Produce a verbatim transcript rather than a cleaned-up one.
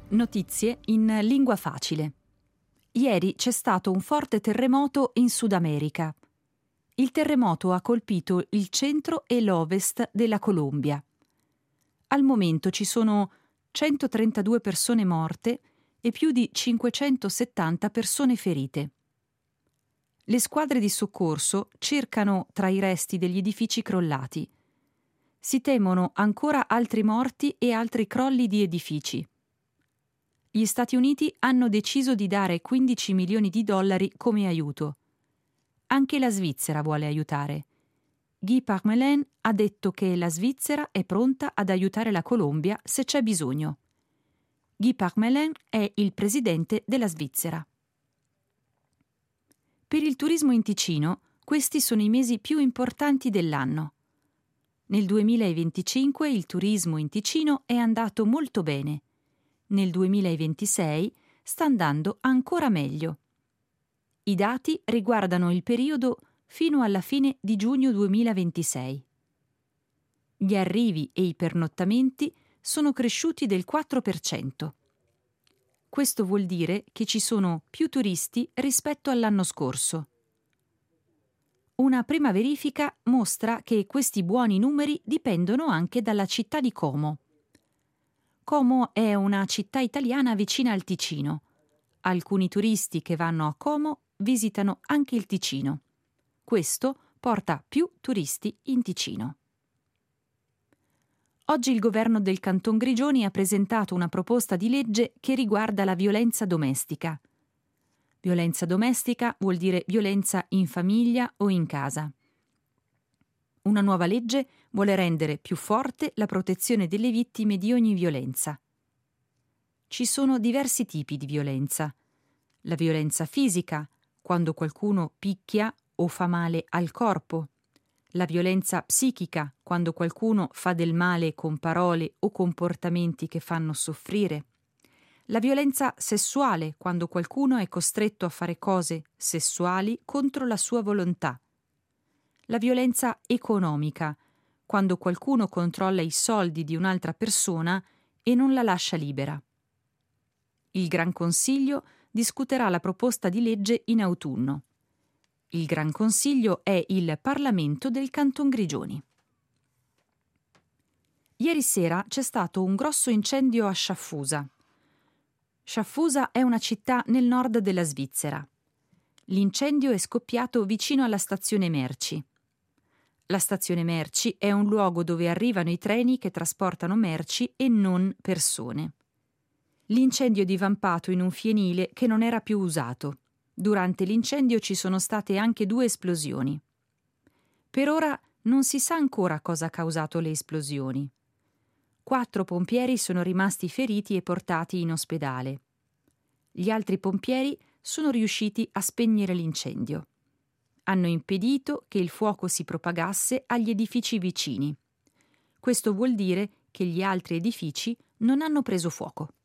Notizie in lingua facile. Ieri c'è stato un forte terremoto in Sud America. Il terremoto ha colpito il centro e l'ovest della Colombia. Al momento ci sono centotrentadue persone morte e più di cinquecentosettanta persone ferite. Le squadre di soccorso cercano tra i resti degli edifici crollati. Si temono ancora altri morti e altri crolli di edifici. Gli Stati Uniti hanno deciso di dare quindici milioni di dollari come aiuto. Anche la Svizzera vuole aiutare. Guy Parmelin ha detto che la Svizzera è pronta ad aiutare la Colombia se c'è bisogno. Guy Parmelin è il presidente della Svizzera. Per il turismo in Ticino, questi sono i mesi più importanti dell'anno. Nel duemilaventicinque il turismo in Ticino è andato molto bene. Nel duemilaventisei sta andando ancora meglio. I dati riguardano il periodo fino alla fine di giugno duemilaventisei. Gli arrivi e i pernottamenti sono cresciuti del quattro per cento. Questo vuol dire che ci sono più turisti rispetto all'anno scorso. Una prima verifica mostra che questi buoni numeri dipendono anche dalla città di Como. Como è una città italiana vicina al Ticino. Alcuni turisti che vanno a Como visitano anche il Ticino. Questo porta più turisti in Ticino. Oggi il governo del Canton Grigioni ha presentato una proposta di legge che riguarda la violenza domestica. Violenza domestica vuol dire violenza in famiglia o in casa. Una nuova legge vuole rendere più forte la protezione delle vittime di ogni violenza. Ci sono diversi tipi di violenza. La violenza fisica, quando qualcuno picchia o fa male al corpo. La violenza psichica, quando qualcuno fa del male con parole o comportamenti che fanno soffrire. La violenza sessuale, quando qualcuno è costretto a fare cose sessuali contro la sua volontà. La violenza economica, quando qualcuno controlla i soldi di un'altra persona e non la lascia libera. Il Gran Consiglio discuterà la proposta di legge in autunno. Il Gran Consiglio è il Parlamento del Canton Grigioni. Ieri sera c'è stato un grosso incendio a Sciaffusa. Sciaffusa è una città nel nord della Svizzera. L'incendio è scoppiato vicino alla stazione merci. La stazione merci è un luogo dove arrivano i treni che trasportano merci e non persone. L'incendio è divampato in un fienile che non era più usato. Durante l'incendio ci sono state anche due esplosioni. Per ora non si sa ancora cosa ha causato le esplosioni. Quattro pompieri sono rimasti feriti e portati in ospedale. Gli altri pompieri sono riusciti a spegnere l'incendio. Hanno impedito che il fuoco si propagasse agli edifici vicini. Questo vuol dire che gli altri edifici non hanno preso fuoco.